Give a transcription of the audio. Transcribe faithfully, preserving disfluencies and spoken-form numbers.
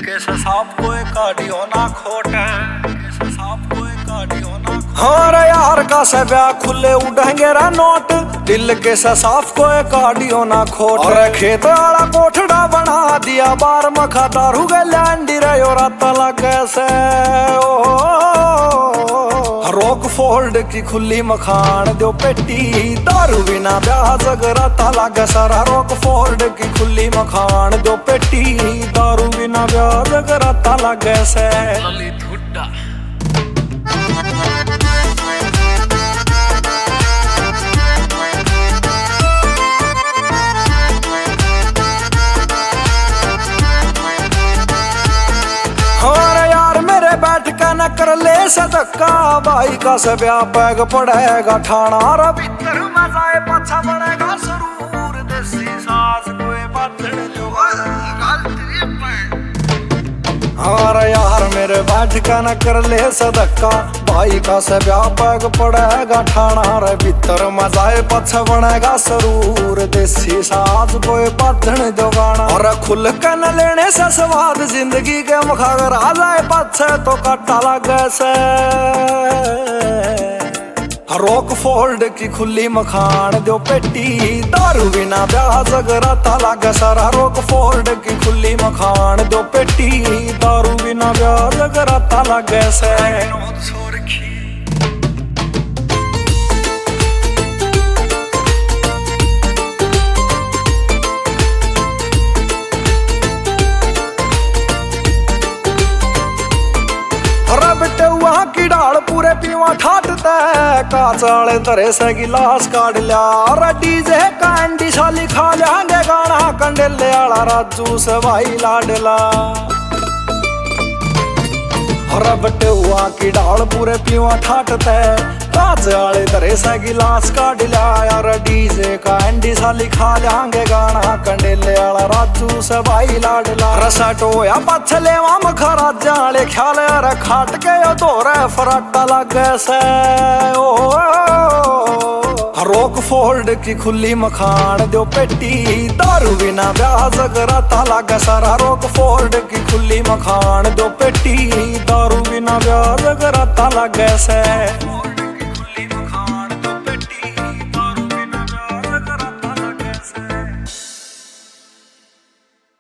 कैसे सांप कोई काटियो ना खोट कैसे सांप कोई काटियो ना हाँ रे यार का से ब्याह खुले उड़ेंगे रा नोट दिल के साफ कोई काटियो ना खोट और खेत वाला कोठड़ा बना दिया बार मखा दारू गैंडी रे और तला कैसे रोक फोल्ड की खुली मखान दो पेटी दारू बिना ब्याह जगरा ताला गसरा रोक फोल्ड की खुली मखान दो पेटी दारू बिना ब्याह जगरा ताला गैसे न कर ले सदका भाई का से ब्याह पैग पड़ेगा ठाणा रा भीतर मजाए पछा बनेगा सरूर देसी सास कोई बातड़ जो हाँ यार मेरे बैठ का न कर ले सदका भाई का से ब्याह पैग पड़ेगा ठाणा रे भीतर मजाए पछा बनेगा सरूर देसी सास कोई बातड़ जो गाना और खुल के न लेने से स्वाद जिंदगी के मखागर आ जाए पछे तो कट्टा लगे से रोक फोल्ड की खुली मखान दो पेटी दारू बिना ब्याह जगरा ताला गसरा रोक फोल्ड की खुली मखान दो पेटी दारू बिना ब्याह जगरा ताला गैसे की डाल पूरे पीवा ठाटते काचाले तरे से गिलास काट लिया डीजे कैंडी शाली खा लेंगे गाना कंडेले आला राजू से भाई लाडला रबटे हुआ की डाल पूरे पीवा ठाटते काचाले तरे से गिलास काट लिया यार डीजे कैंडी शाली खा लेंगे गाना कंडेले आला राजू से भाई लाडला रसटो या पछले वाम खरा जाले ख्याल रे खाट के यो दोरे फराटा लगे से ओ रोक फोल्ड की खुली मखान दो पेटी दारू बिना ब्याह जगरा ताला गसरा रोक फोल्ड की खुली मखान दो पेटी दारू बिना ब्याह जगरा ताला गैसे